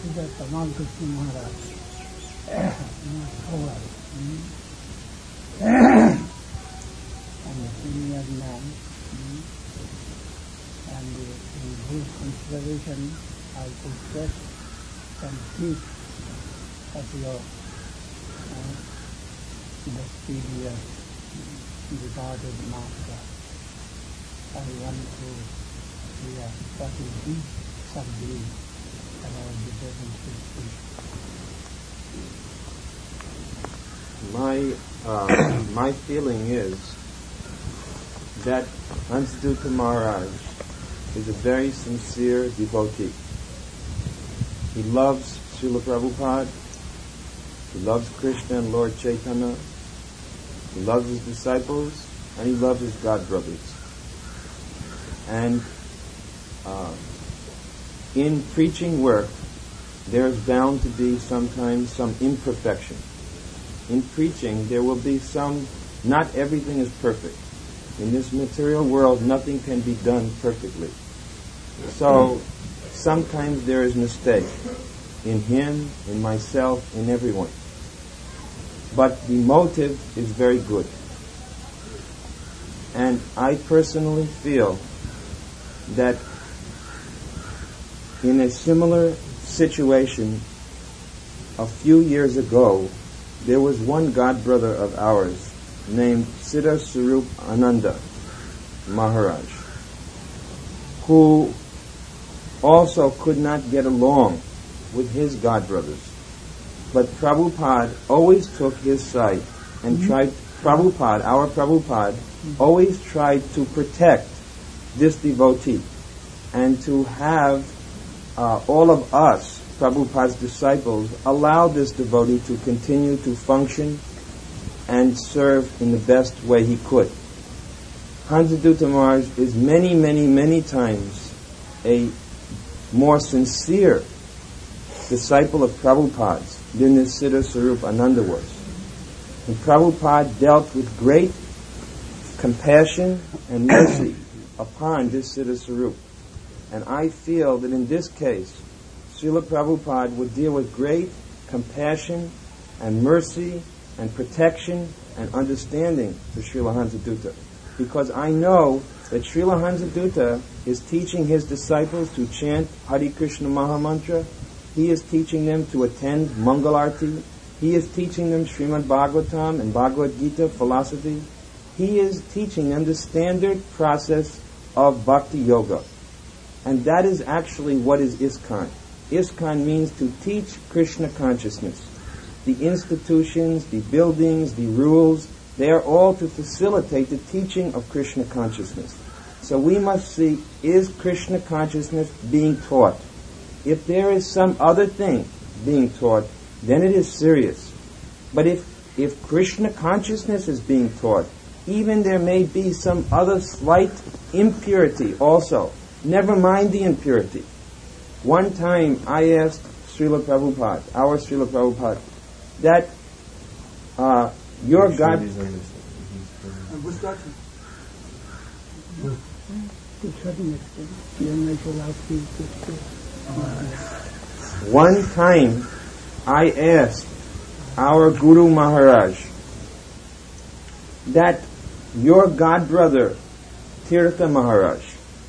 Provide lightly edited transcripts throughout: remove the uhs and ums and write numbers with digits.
that Tamal Krishna Maharaj, and a senior man, and in whose consideration I possess some piece of your mysterious departed master. I want to hear what is his subject about the present situation. My feeling is that Hansadutta Maharaj is a very sincere devotee. He loves Srila Prabhupada, he loves Krishna and Lord Chaitanya, he loves his disciples, and he loves his god brothers. And in preaching work, there's bound to be sometimes some imperfection. In preaching, there will be not everything is perfect. In this material world, nothing can be done perfectly. So, sometimes there is mistake in him, in myself, in everyone. But the motive is very good. And I personally feel that in a similar situation a few years ago, there was one god brother of ours named Siddha Swarup Ananda Maharaj, who also could not get along with his god brothers. But Prabhupada always took his side and our Prabhupada, always tried to protect this devotee and to have all of us, Prabhupada's disciples, allow this devotee to continue to function and serve in the best way he could. Hansadutta Maharaj is many, many, many times a more sincere disciple of Prabhupada's than this Siddha Swarup Ananda was. And Prabhupada dealt with great compassion and mercy upon this Siddha Swarup. And I feel that in this case, Srila Prabhupada would deal with great compassion and mercy and protection and understanding for Srila Hansadutta. Because I know that Srila Hansadutta is teaching his disciples to chant Hare Krishna Mahamantra. He is teaching them to attend Mangalarti. He is teaching them Srimad Bhagavatam and Bhagavad Gita philosophy. He is teaching them the standard process of Bhakti Yoga. And that is actually what is ISKCON. ISKCON means to teach Krishna consciousness. The institutions, the buildings, the rules, they are all to facilitate the teaching of Krishna consciousness. So we must see, is Krishna consciousness being taught? If there is some other thing being taught, then it is serious. But if Krishna consciousness is being taught, even there may be some other slight impurity also. Never mind the impurity. One time I asked Srila Prabhupada, our Srila Prabhupada, that your God... One time I asked our Guru Maharaj that your god brother Tirtha Maharaj,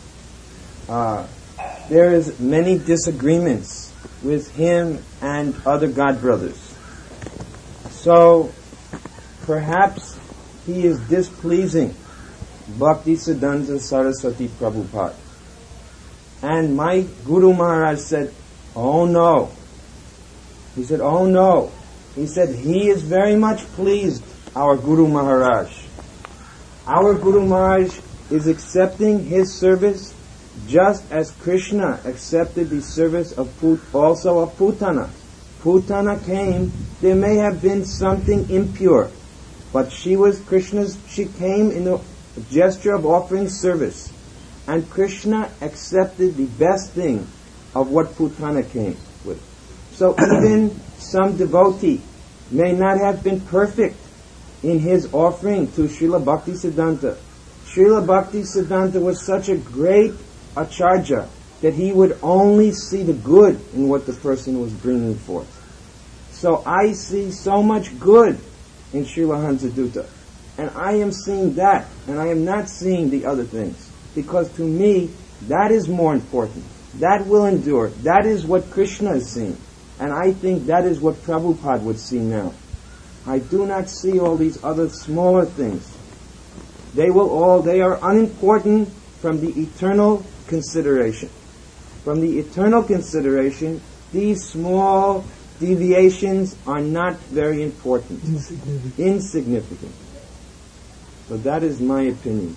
there is many disagreements with him and other god brothers. So perhaps he is displeasing Bhaktisiddhanta Saraswati Prabhupada. And my Guru Maharaj said, oh no. He said, oh no. He said, he is very much pleased, our Guru Maharaj. Our Guru Maharaj is accepting his service just as Krishna accepted the service of also of Putana. Putana came, there may have been something impure, but she came in a gesture of offering service. And Krishna accepted the best thing of what Putana came with. So even some devotee may not have been perfect in his offering to Srila Bhaktisiddhanta. Srila Bhaktisiddhanta was such a great acharya that he would only see the good in what the person was bringing forth. So I see so much good in Srila Hansadutta. And I am seeing that, and I am not seeing the other things. Because to me, that is more important. That will endure. That is what Krishna is seeing. And I think that is what Prabhupada would see now. I do not see all these other smaller things. They are unimportant from the eternal consideration. From the eternal consideration, these small deviations are not very important. Insignificant. So that is my opinion.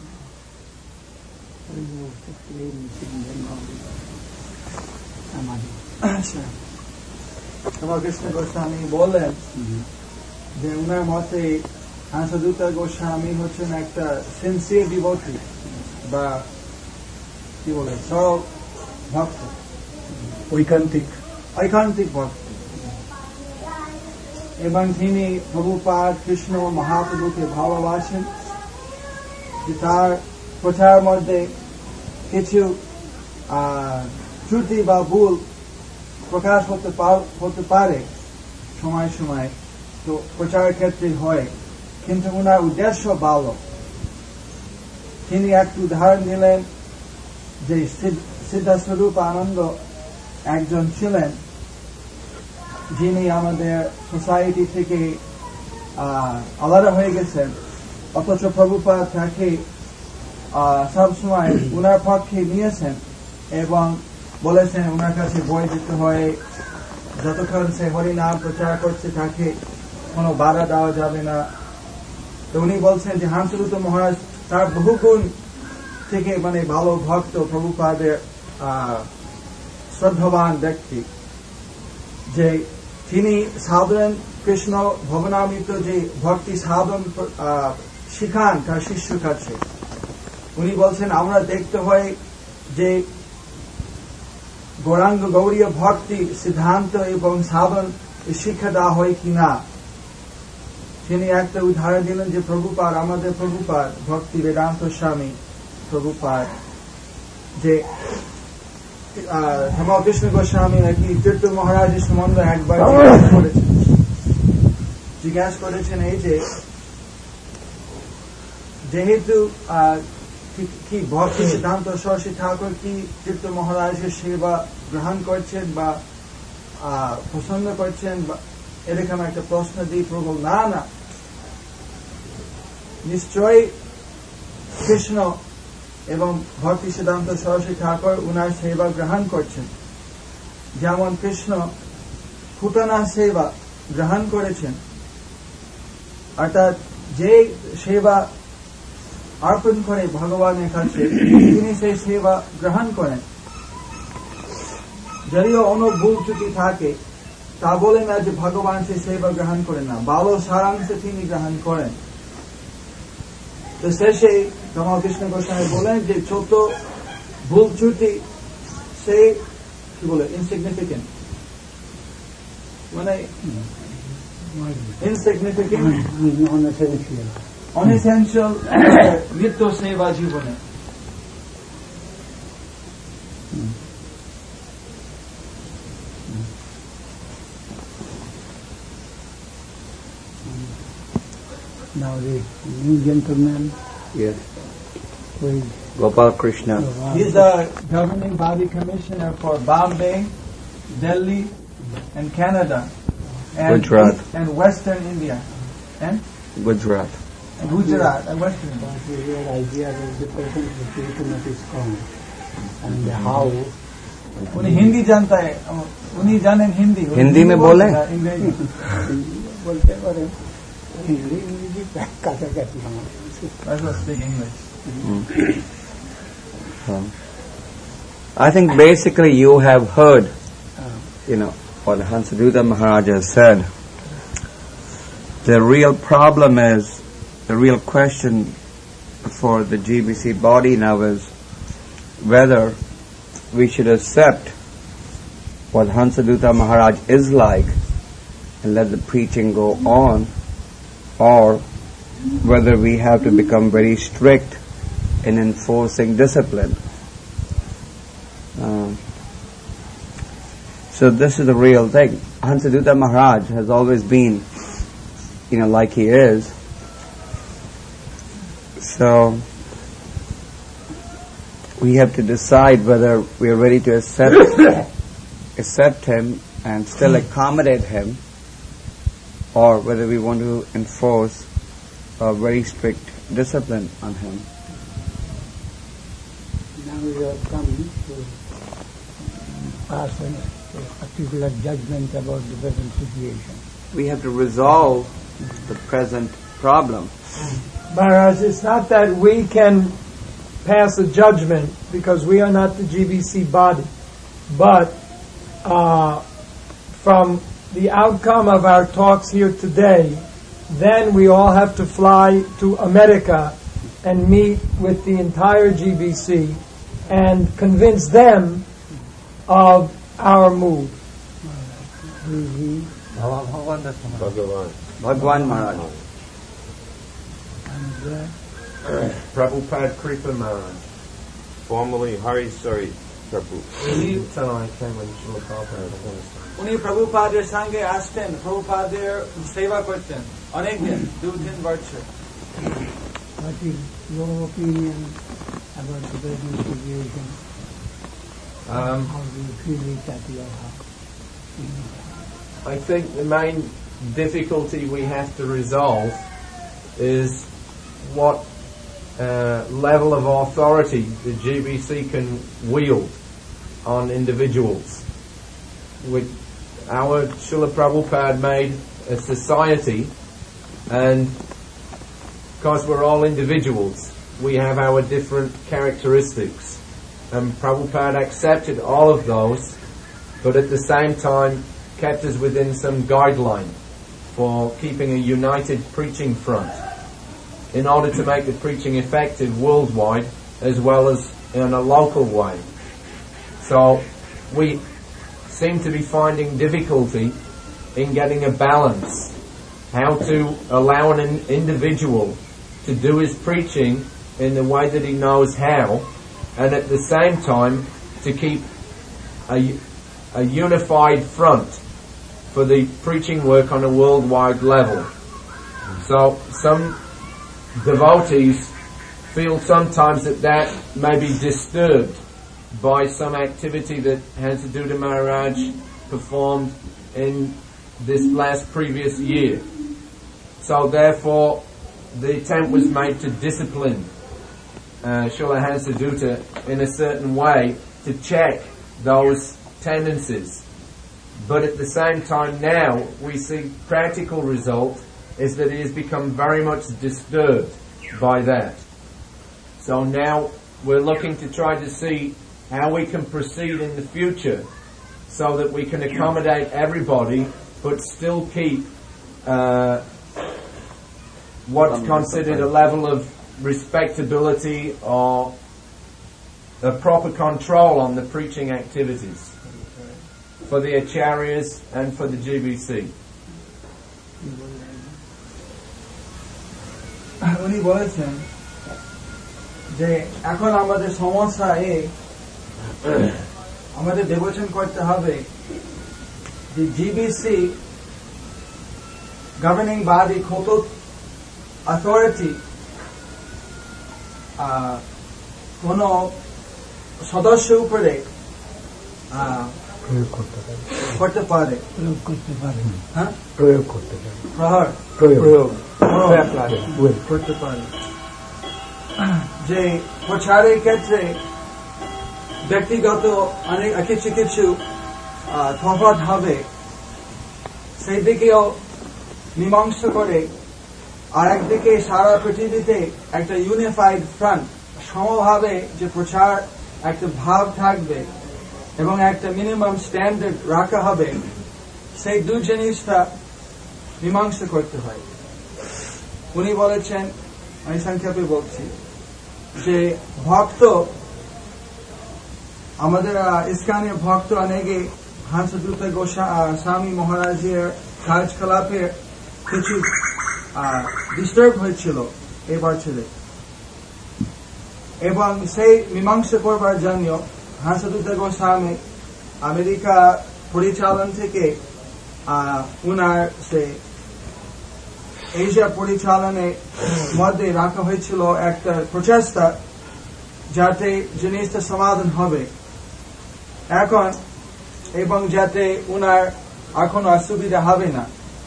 Ramakrishna Goswami বললেন যে উনার মতে হাংসদূতা গোস্বামী হচ্ছেন একটা sincere devotee বা কি বলে সব ভক্ত ঐকান্তিক ভক্ত এবং তিনি প্রভুপাদ কৃষ্ণ মহাপ্রভুকে ভালোবাসেন যে তার প্রচার মধ্যে কিছু ত্রুটি বা ভুল প্রকাশ হতে পারে সময় সময়, তো প্রচার ক্ষেত্রে হয়, কিন্তু ওনার উদ্দেশ্য ভালো। তিনি একটু উদাহরণ দিলেন যে সিদ্ধাস্বরূপ আনন্দ একজন ছিলেন যিনি আমাদের সোসাইটি থেকে আলাদা হয়ে গেছেন, অথচ প্রভুপাদ তাকে সবসময় ওনার পক্ষে নিয়েছেন এবং বলেছেন ওনার কাছে বই দিতে হয়, যতক্ষণ সে হরিনাম প্রচার করছে তাকে কোনো বাধা দেওয়া যাবে না। তো উনি বলছেন যে হাংসদূত মহারাজ তার বহুগুণ থেকে ভালো ভক্ত, প্রভুপাদের শ্রদ্ধাবান ব্যক্তি, যে তিনি সাধন কৃষ্ণ ভবনামৃত যে ভক্তি সাধন শিখান তার শিষ্য কাছে। উনি বলছেন আমরা দেখতে হয় যে গৌরাঙ্গ গৌরীয় ভক্তি সিদ্ধান্ত এবং সাধন শিক্ষা দেওয়া হয় কিনা। তিনি একটা উদাহরণ দিলেন যে প্রভুপাদ, আমাদের প্রভুপাদ ভক্তি বেদান্ত স্বামী প্রভুপাদ, যে রামকৃষ্ণ গোস্বামী নাকি তীর্থ মহারাজের সম্বন্ধে একবার জিজ্ঞাসা করেছেন এই যে যেহেতু কি ভক্তি সিদ্ধান্ত সরস্বতী ঠাকুর কি তীর্থ মহারাজের সেবা গ্রহণ করছেন বা পছন্দ করছেন, এরকম একটা প্রশ্ন দিয়ে প্রভু না নিশ্চয়ই কৃষ্ণ এবং ভক্তি সিদ্ধান্ত সরস্বতী ঠাকুর উনার সেবা গ্রহণ করছেন, যেমন কৃষ্ণ পুতনা সেবা গ্রহণ করেছেন। অর্থাৎ যে সেবা অর্পণ করে ভগবানের কাছে তিনি সেই সেবা গ্রহণ করেন। যদিও অন্য ভুল ত্রুটি থাকে তা বলে না যে ভগবান সেই সেবা গ্রহণ করেন না, ভালো সারাংশে তিনি গ্রহণ করেন। তো শেষে রামকৃষ্ণ গোস্বামী বলেন যে ছোট ভুল ত্রুটি সে কি বলে ইনসিগনিফিকেন্ট, unessential নিত্য সেবা জীবনে। Now the new gentleman, yes, with Gopal Krishna. He's the governing body commissioner for Bombay, Delhi, and Canada, and Gujarat, and Western India, and Gujarat. and Gujarat and Western India. what is your idea of the present situation of ISKCON and how उन्हें हिंदी जानता है, उन्हें जाने हिंदी हिंदी में बोले? अंग्रेजी बोलते हैं Hindi काटाकाटी I will speak English. I think basically you have heard, what Hansadutta Maharaj has said. The real problem is, the real question for the GBC body now is whether we should accept what Hansadutta Maharaj is like and let the preaching go on, or whether we have to become very strict in enforcing discipline. So this is the real thing. Hansadutta Maharaj has always been, like he is. So we have to decide whether we are ready to accept him and still accommodate him, or whether we want to enforce a very strict discipline on him. Now we are coming to pass a particular judgment about the present situation. We have to resolve the present problem. Maharaj, it's not that we can pass a judgment because we are not the GBC body, but from the outcome of our talks here today, then we all have to fly to America and meet with the entire GBC and convince them of our move. Bhagwan Maharaj. Prabhupada Kripa Maharaj, formerly Hari Sari Prabhu. Tonight came when Srila Prabhupada was Afghanistan. উনি প্রভুপাদের সঙ্গে আসতেন, প্রভুপাদের সেবা করতেন অনেক দিন, 2-3 বছর। What is your opinion about the present situation? How do you feel it at your heart? I think the main difficulty we have to resolve is what level of authority the GBC can wield on individuals. Our Srila Prabhupada made a society, and because we're all individuals, we have our different characteristics. And Prabhupada accepted all of those, but at the same time kept us within some guideline for keeping a united preaching front in order to make the preaching effective worldwide as well as in a local way. So we seem to be finding difficulty in getting a balance, how to allow an individual to do his preaching in the way that he knows how, and at the same time to keep a unified front for the preaching work on a worldwide level. So some devotees feel sometimes that may be disturbed by some activity that Hansadutta Maharaj performed in this last previous year. So therefore the attempt was made to discipline Srila Hansadutta in a certain way to check those tendencies. But at the same time now we see practical result is that he has become very much disturbed by that. So now we're looking to try to see how we can proceed in the future so that we can accommodate everybody but still keep what's considered a level of respectability or a proper control on the preaching activities for the acharyas and for the GBC. উনি বলেছেন যে এখন আমাদের সমস্যা আমাদের বিবেচনা করতে হবে যে জিবিসি গভর্নিং বডি কত অথরিটি কোন সদস্য উপরে করতে পারে প্রয়োগ করতে পারে যে প্রচারের ক্ষেত্রে ব্যক্তিগত অনেক কিছু কিছু তফাৎ হবে সেই দিকেও মীমাংসা করে আর একদিকে সারা পৃথিবীতে একটা ইউনিফাইড ফ্রন্ট সমভাবে যে প্রচার একটা ভাব থাকবে এবং একটা মিনিমাম স্ট্যান্ডার্ড রাখা হবে সেই দুই জিনিসটা মীমাংসা করতে হয়। উনি বলেছেন, আমি সংক্ষেপে বলছি, যে ভক্ত আমাদের ইস্কনের ভক্ত অনেকে হাংসদূতা গোস্বামী মহারাজের কার্যকলাপে কিছু ডিস্টার্ব হয়েছিল এই বছরে, এবং সেই মীমাংসা করবার জন্য হাংসদূতা গোস্বামী আমেরিকা পরিচালন থেকে উনার সে এশিয়া পরিচালনের মধ্যে রাখা হয়েছিল একটা প্রচেষ্টা যাতে জিনিসটা সমাধান হবে এখন এবং যাতে উনার এখন অসুবিধা হবে না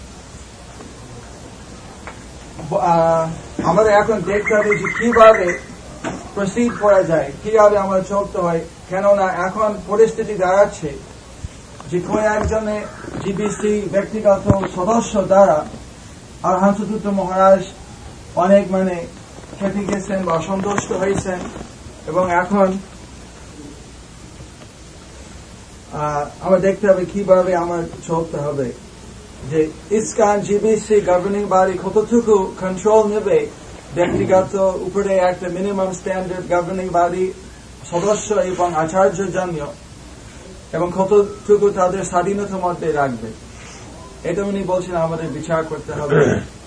আমাদের এখন দেখতে হবে যে কিভাবে প্রসিড করা যায় কিভাবে আমরা চলতে হয় কেননা এখন পরিস্থিতি দাঁড়াচ্ছে যে কোন একজনে জিবিসি ব্যক্তিগত সদস্য দ্বারা আর হাংসদূত মহারাজ অনেক খেতে গেছেন বা অসন্তুষ্ট হয়েছেন এবং এখন আমরা দেখতে হবে কিভাবে আমার চলতে হবে যে ইসকন জিবিসি গভর্নিং বডি কতটুকু কন্ট্রোল নেবে ব্যক্তিগত উপরে একটা মিনিমাম স্ট্যান্ডার্ড গভর্নিং বডি সদস্য এবং আচার্য জন্য এবং কতটুকু তাদের স্বাধীনতার মধ্যে রাখবে এটা উনি বলছেন আমাদের বিচার করতে হবে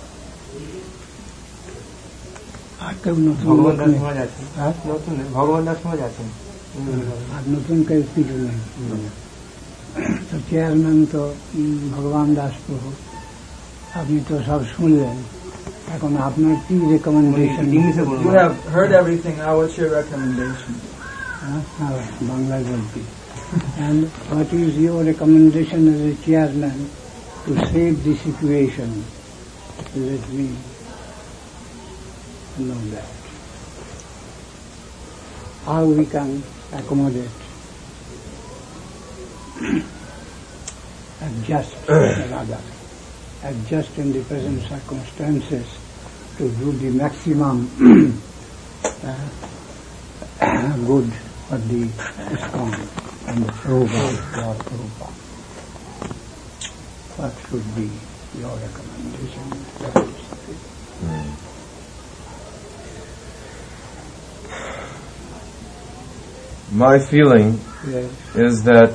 ভগবান দাস সমাজ আছেন আর নতুন কেউ কিছু নেই তো চেয়ারম্যান তো ভগবান দাস প্রভু আপনি তো সব শুনলেন এখন আপনার কি recommendation You have heard everything. Now what's your recommendation? বাংলায় বলছি and what is your recommendation as a chairman to save the situation? Let me know that. How we can accommodate, adjust in the present circumstances to do the maximum good for the ISKCON and the Prabhupada. What should be your recommendation? My feeling is that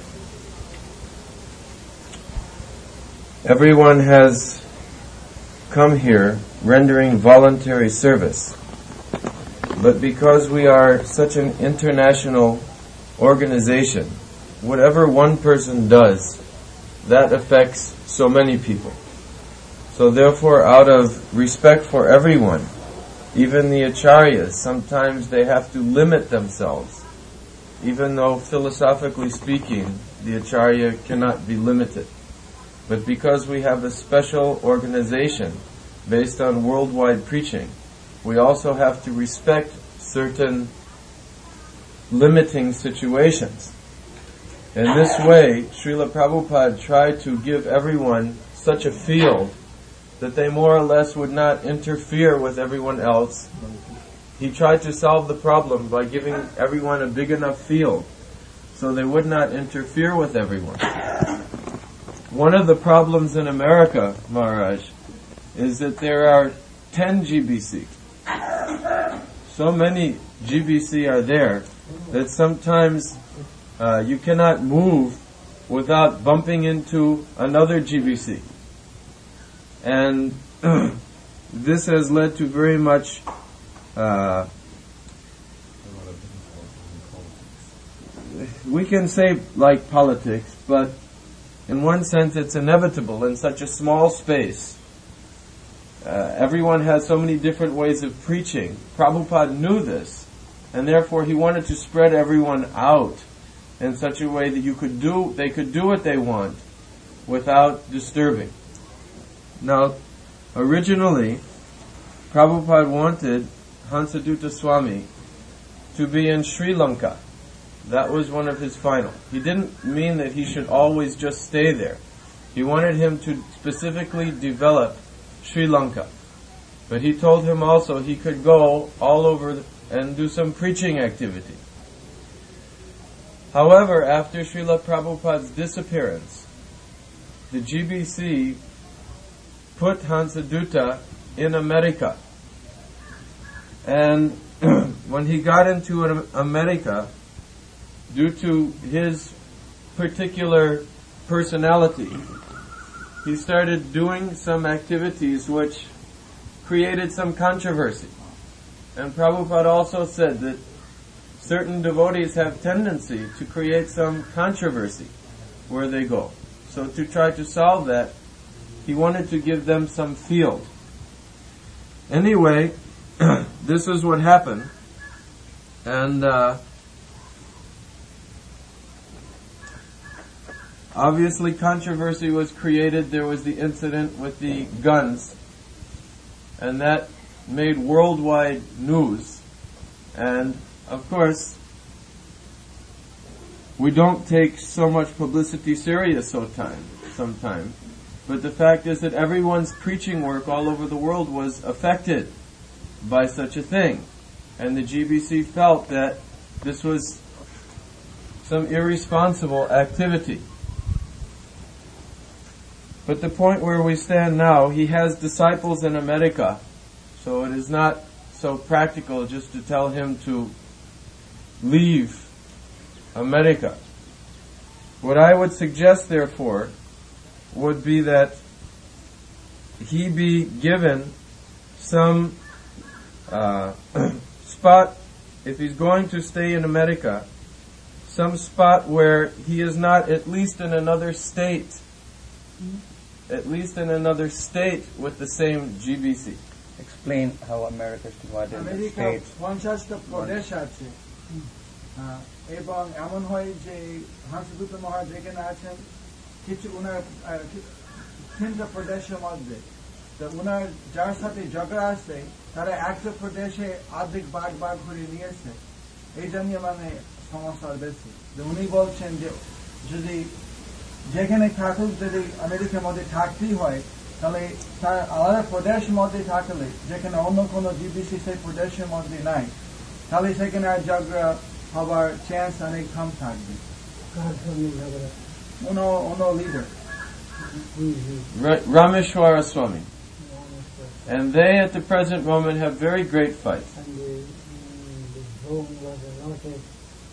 everyone has come here rendering voluntary service. But because we are such an international organization, whatever one person does, that affects so many people. So therefore, out of respect for everyone, even the acharyas, sometimes they have to limit themselves. Even though philosophically speaking, the acharya cannot be limited. But because we have a special organization based on worldwide preaching, we also have to respect certain limiting situations. In this way, Srila Prabhupada tried to give everyone such a field that they more or less would not interfere with everyone else. He tried to solve the problem by giving everyone a big enough field so they would not interfere with everyone. One of the problems in America, Maharaj, is that there are 10 GBC. So many GBC are there that sometimes you cannot move without bumping into another GBC. And this has led to very much we can say like politics, but in one sense it's inevitable in such a small space. Everyone has so many different ways of preaching. Prabhupada knew this, and therefore he wanted to spread everyone out in such a way that they could do what they want without disturbing. Now, originally, Prabhupada wanted Hansadutta Swami to be in Sri Lanka. That was one of his final. He didn't mean that he should always just stay there. He wanted him to specifically develop Sri Lanka. But he told him also he could go all over and do some preaching activity. However, after Srila Prabhupada's disappearance, the GBC put Hansadutta in America. And when he got into America, due to his particular personality, he started doing some activities which created some controversy. And Prabhupada also said that certain devotees have tendency to create some controversy. where they go. So to try to solve that, he wanted to give them some field. Anyway, this is what happened. And obviously controversy was created. There was the incident with the guns, and that made worldwide news. And of course, we don't take so much publicity serious sometimes. But the fact is that everyone's preaching work all over the world was affected by such a thing. And the GBC felt that this was some irresponsible activity. But the point where we stand now, he has disciples in America, so it is not so practical just to tell him to leave America. What I would suggest, therefore, would be that he be given some spot, if he's going to stay in America, some spot where he is not at least in another state, with the same GBC. Explain how America is divided into states. 50টা প্রদেশ আছে এবং এমন হয় যে হাসদূত মহারাজ যেখানে আছেন কিছু উনার তিনটা প্রদেশের মধ্যে তো উনার যার সাথে ঝগড়া আছে তারা একটা প্রদেশে অর্ধেক ভাগ করে নিয়েছে এই জন্য মানে সমস্যা বেশি উনি বলছেন যে যদি যেখানে থাকুক যদি আমেরিকার মধ্যে থাকতেই হয় তাহলে তার আলাদা প্রদেশের মধ্যে থাকলে যেখানে অন্য কোনো জিবিসি সেই প্রদেশের মধ্যে নাই তাহলে সেখানে আর ঝগড়া হবার চান্স অনেক কম থাকবে অন্য leader Rameshwara Swami. And they at the present moment have very great fights. And the zone was allotted,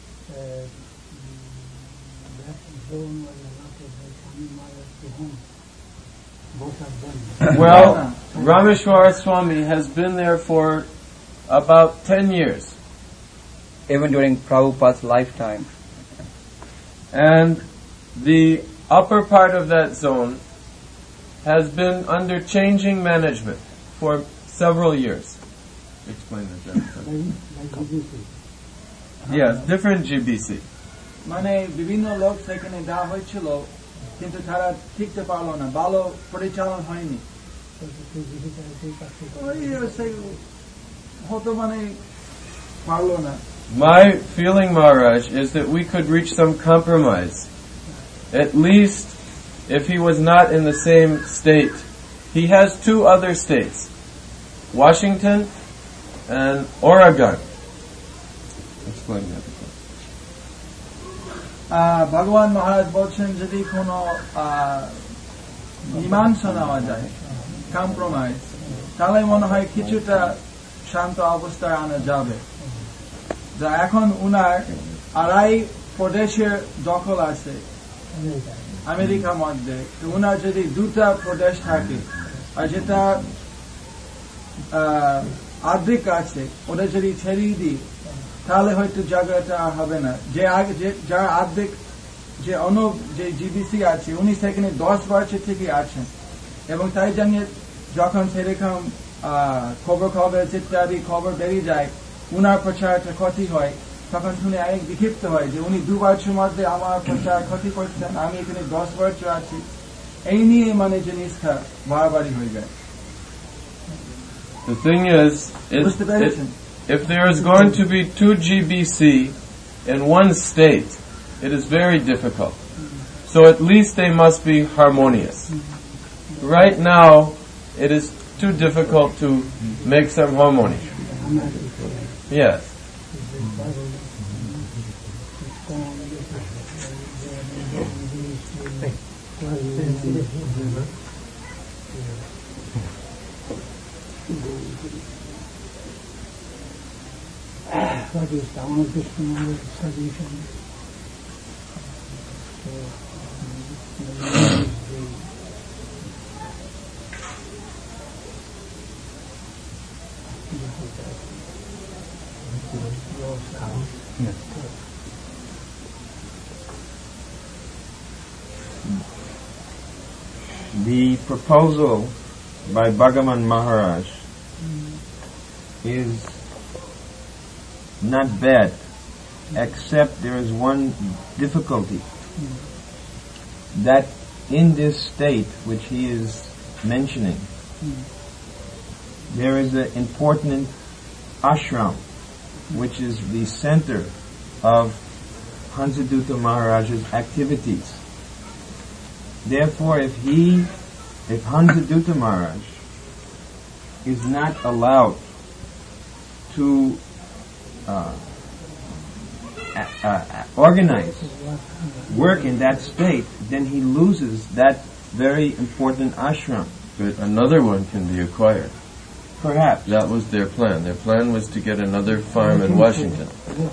that zone was allotted by Swami Maharaj to whom? Both of them. Well, Rameshwara Swami has been there for about 10 years. Even during Prabhupada's lifetime. And the upper part of that zone has been under changing management for several years. Explain that, Yes, different GBC. মানে বিভিন্ন লোক সেখানে দেওয়া হয়েছিল কিন্তু তারা ঠিকতে পারলো না ভালো পরিচালনা হয়নি হতো মানে পারলো না My feeling, Maharaj, is that we could reach some compromise. At least, if he was not in the same state. He has two other states, Washington and Oregon. Explain that. ভগবান মহারাজ বলছেন যদি কোনো মীমাংসা নেওয়া যায় কম্প্রোমাইজ তাহলে মনে হয় কিছুটা শান্ত অবস্থায় আনা যাবে যা এখন উনার আড়াই প্রদেশের দখল আছে আমেরিকার মধ্যে উনার যদি দুটা প্রদেশ থাকে আর যেটা অর্ধেক আছে ওটা যদি ছেড়ে দিই তাহলে হয়তো জায়গাটা হবে না যে যার অর্ধেক যে অন্য যে জিবিসি আছে উনি সেখানে 10 বছর থেকে আছেন এবং তাই জন্য যখন সেরকম খবর ইত্যাদি খবর বেরিয়ে যায় উনার প্রচারটা ক্ষতি হয় তখন শুনে অনেক বিক্ষিপ্ত হয় যে উনি 2 বছর মধ্যে আমার প্রচার ক্ষতি করছেন আমি এখানে 10 বছর আছি এই নিয়ে মানে জিনিসটা বাড়াবাড়ি হয়ে যায় The thing is, if there is going to be 2 GBC in one state, it is very difficult. So at least they must be harmonious. Right now, it is too difficult to make some harmony. Yes. What is the Ramakrishna's solution? the proposal by Bhagavan Maharaj is not bad, except there is one difficulty, that in this state which he is mentioning, there is an important ashram which is the center of Hansadutta Maharaj's activities. Therefore, if Hansadutta Maharaj is not allowed to organize work in that state, then he loses that very important ashram. But another one can be acquired. Perhaps. That was their plan. Their plan was to get another farm in Washington.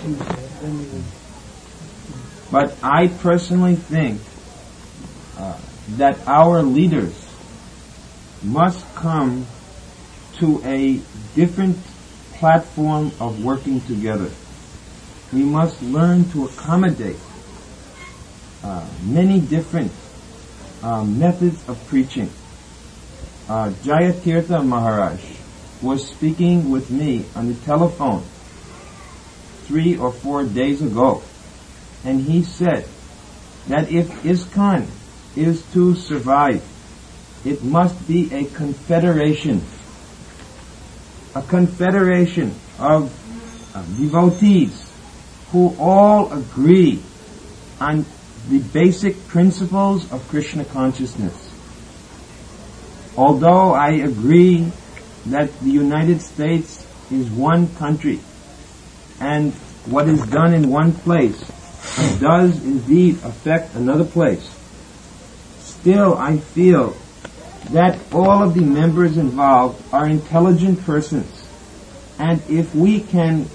But I personally think that our leaders must come to a different platform of working together. We must learn to accommodate many different methods of preaching. Jayatirtha Maharaj was speaking with me on the telephone 3 or 4 days ago, and he said that if ISKCON is to survive, it must be a confederation of devotees who all agree on the basic principles of Krishna consciousness. Although I agree that the United States is one country, and what is done in one place does indeed affect another place, still I feel that all of the members involved are intelligent persons, and if we can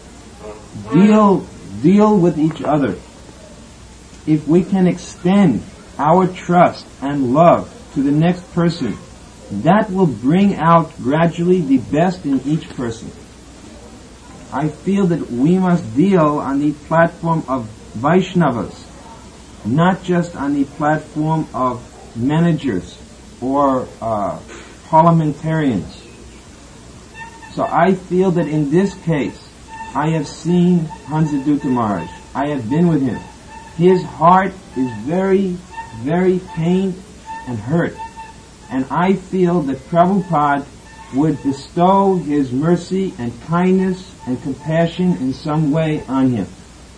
deal with each other, if we can extend our trust and love to the next person, that will bring out gradually the best in each person. I feel that we must deal on the platform of Vaishnavas, not just on the platform of managers or parliamentarians. So I feel that in this case, I have seen Hansadutta Maharaj. I have been with him. His heart is very, very pained and hurt. And I feel that Prabhupada would bestow his mercy and kindness and compassion in some way on him.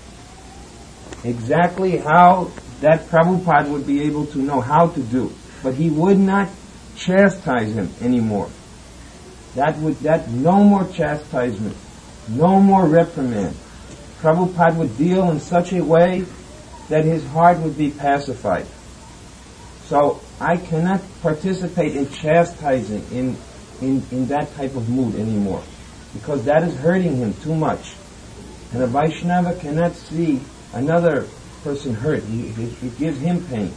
Exactly how that Prabhupada would be able to know how to do. But he would not chastise him anymore. That no more chastisement, no more reprimand. Prabhupada would deal in such a way that his heart would be pacified. So I cannot participate in chastising in that type of mood anymore, because that is hurting him too much. And a Vaishnava cannot see another person hurt. It gives him pain.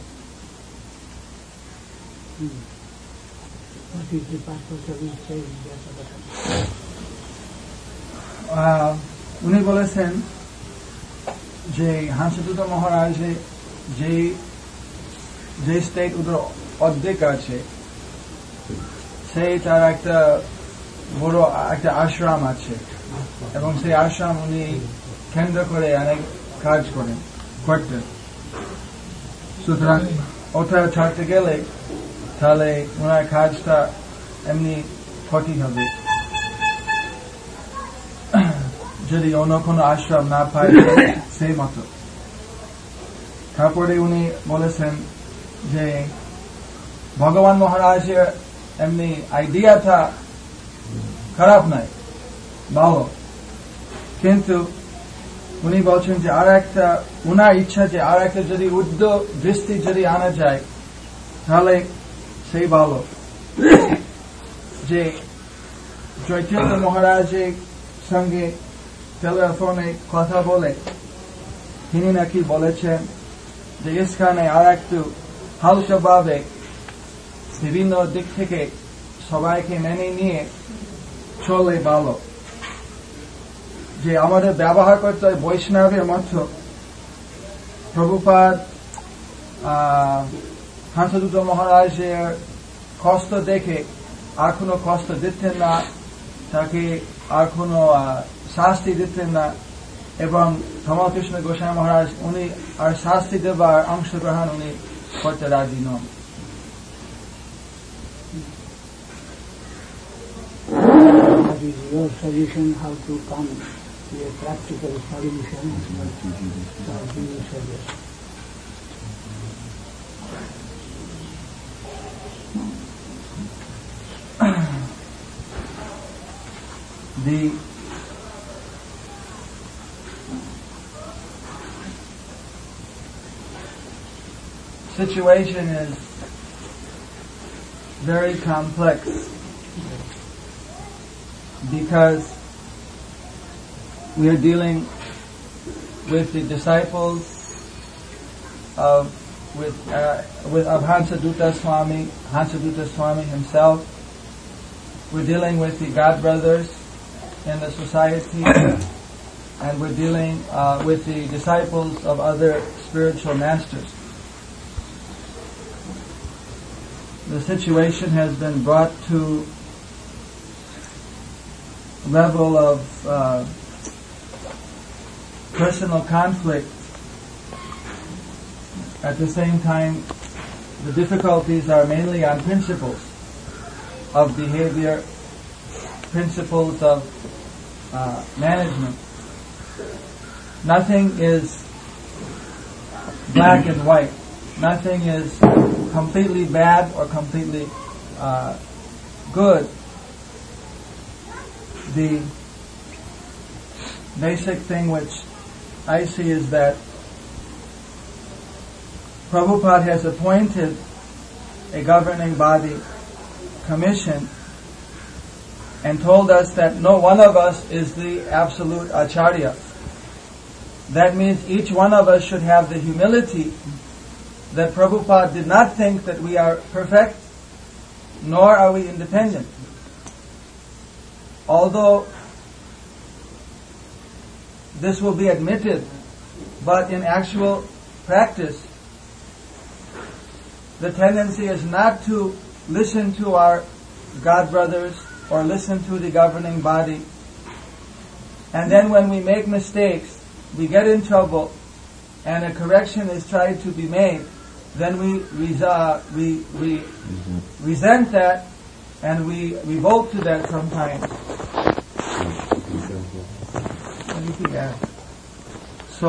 What is the purpose of his saying উনি বলেছেন যে হাংসদূত মহারাজ যে state ওদের অর্ধেক আছে, সেই তার একটা বড় একটা আশ্রম আছে, এবং সেই আশ্রম উনি কেন্দ্র করে অনেক কাজ করতেন। সুতরাং ওটা ছাড়তে গেলে তাহলে ওনার কাজটা এমনি ক্ষতি হবে যদি অন্য কোনো আশ্রম না পায় সেই মতো। তারপরে উনি বলেছেন যে ভগবান মহারাজের এমনি আইডিয়াটা খারাপ নয়, ভালো, কিন্তু উনি বলছেন যে আর একটা উনার ইচ্ছা যে আর একটা যদি উদ্যোগ দৃষ্টি যদি আনা যায় তাহলে সেই ভালো। যে চৈতন্য মহারাজের সঙ্গে টেলিফোনে কথা বলে তিনি নাকি বলেছেন যে ইসকানে আর একটু হালকাভাবে বিভিন্ন দিক থেকে সবাইকে মেনে নিয়ে চলে ভালো, যে আমাদের ব্যবহার করতে হয় বৈষ্ণবের মতো। প্রভুপাদ হাংসদূত মহারাজের কষ্ট দেখে আর কোনো কষ্ট দিতেন না, তাকে আর কোনো শাস্তি দিতেন না, এবং ধর্মকৃষ্ণ গোস্বামী মহারাজ উনি আর শাস্তি দেবার অংশগ্রহণ উনি করতে রাজি নন। What is your suggestion how to come to a practical solution? What do you suggest? The situation is very complex because we are dealing with the disciples of Hansadutta Swami himself. We're dealing with the God brothers in the society, and we're dealing with the disciples of other spiritual masters. The situation has been brought to a level of personal conflict. At the same time, the difficulties are mainly on principles of behavior, principles of management. Nothing is black and white. Nothing is completely bad or completely good. The basic thing which I see is that Prabhupada has appointed a governing body commission and told us that no one of us is the absolute acharya. That means each one of us should have the humility that Prabhupada did not think that we are perfect, nor are we independent. Although this will be admitted, but in actual practice, the tendency is not to listen to our God brothers or listen to the governing body. And then when we make mistakes, we get in trouble, and a correction is tried to be made, then we resent that, and we revolt to that sometimes. So,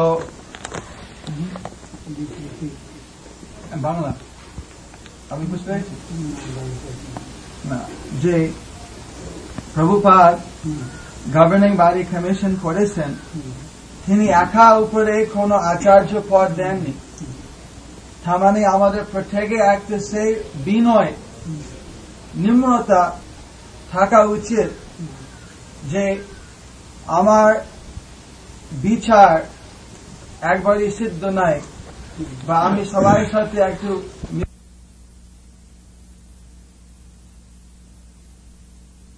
Bangla. আমি বুঝতে পেরেছি না যে Prabhupada governing body commission করেছেন, তিনি একা উপরে কোনো আচার্য পদ দেননি। তার মানে আমাদের প্রত্যেকে একটা সেই বিনয় নিম্রতা থাকা উচিত যে আমার বিচার একবারই সিদ্ধ নয়, বা আমি সবার সাথে একটু